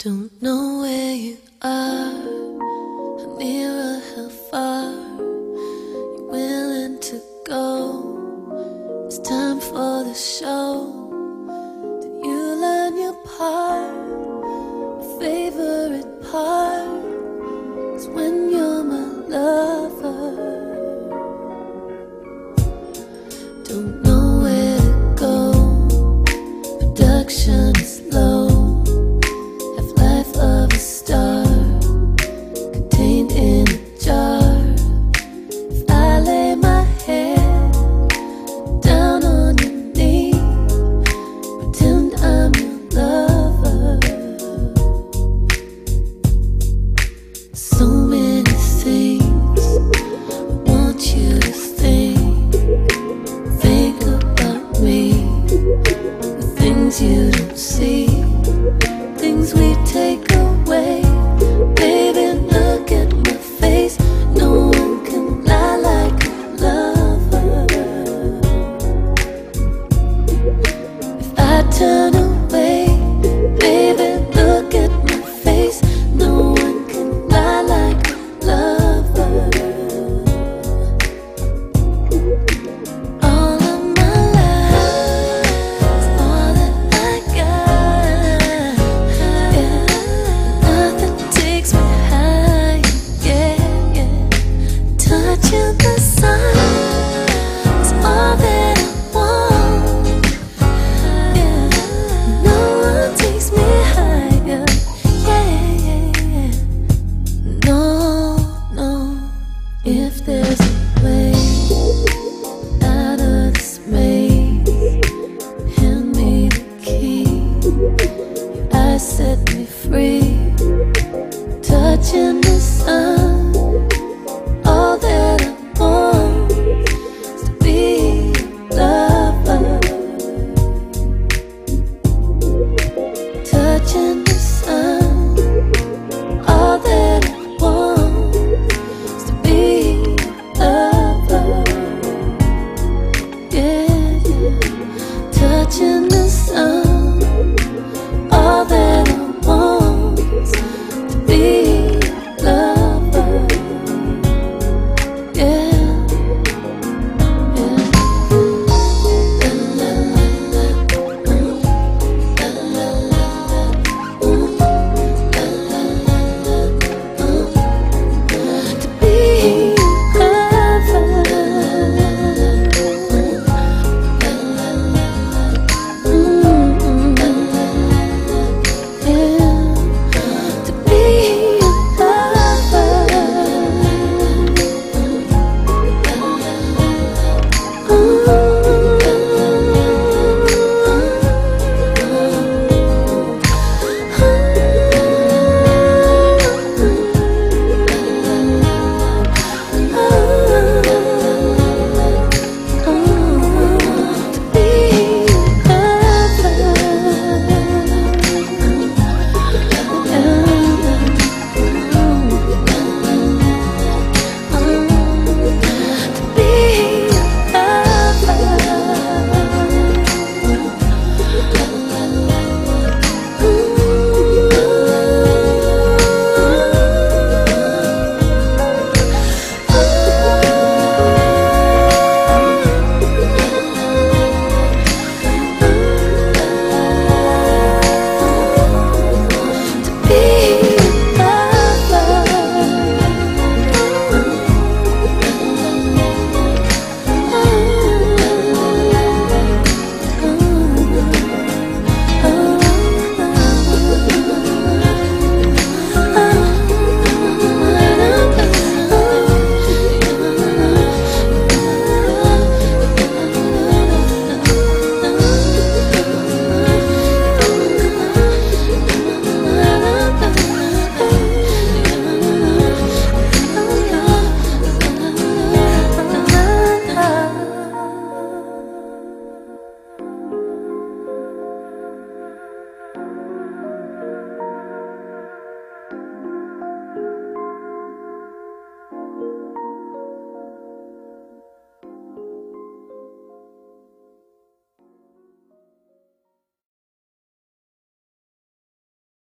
Don't know where you are, how near or how far you're willing to go. It's time for the show. Did you learn your part? My favorite part is when you're my lover. Don't know where to go, production is low. Of a star contained in a jar. If I lay my head down on your knee, pretend I'm your lover. So many things I want you to think about me, the things you don't see, things we take away. Baby, look at my face. No one can lie like a lover. If I turn away, baby, look at my face. No one can lie like a lover. All of my life is all that I got. Nothing takes me high, yeah, yeah. Touching the sun is all that I want, yeah. No one takes me higher, yeah, yeah, yeah. No, no. If there's a way out of this maze, hand me the key. Your eyes set me free, touching